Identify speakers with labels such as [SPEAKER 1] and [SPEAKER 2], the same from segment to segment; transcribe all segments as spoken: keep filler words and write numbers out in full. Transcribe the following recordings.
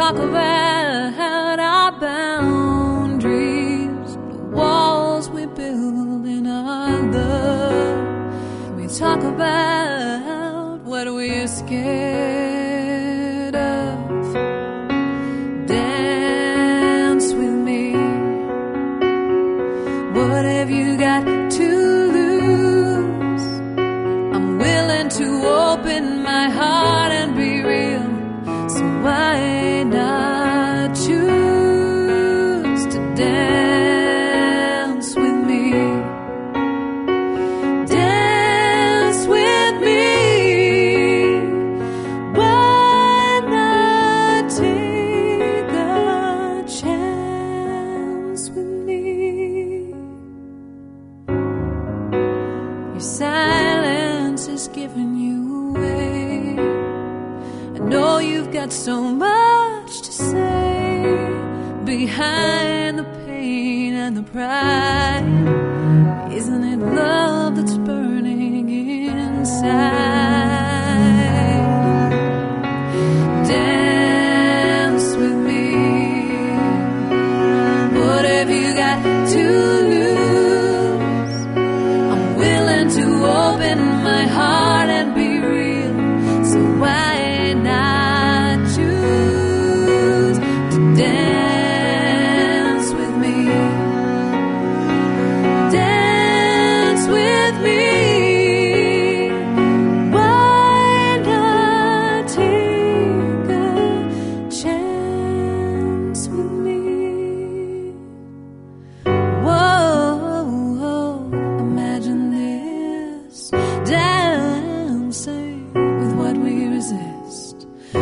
[SPEAKER 1] talk about our boundaries, the walls we build in our love. We talk about what we're scared of. Dance with me. What have you got to lose? I'm willing to open my heart and be real. So why not choose to dance with me? Dance with me. Why not take a chance with me? Your silence is giving you away. I know you've got so much to say behind the pain and the pride. Isn't it love that's burning inside? Dance with me. What have you got to lose? I'm willing to open my heart and be real. So why not choose to dance with me? Dance with me. Why not take a chance with me? Whoa, imagine this, dancing with what we resist.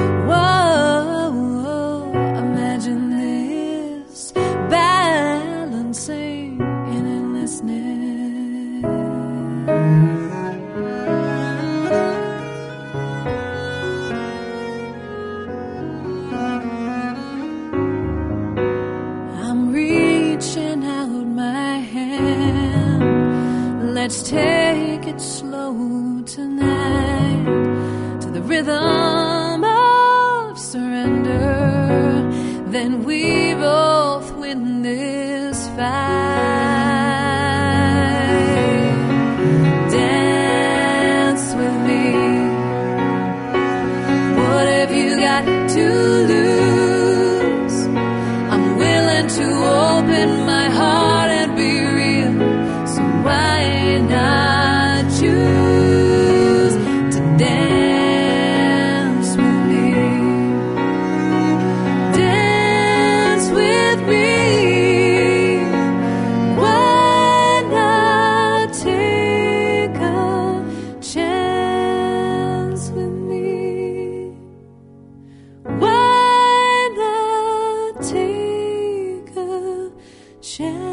[SPEAKER 1] Whoa, imagine this, balancing in endlessness. I'm reaching out my hand. Let's take it slow tonight to the rhythm of surrender. Then we both win this fight. Dance with me. What have you got to lose? I'm willing to open my heart and be real. So why not choose to dance with me? Dance with me. Why not take a chance with me? Why not take a chance?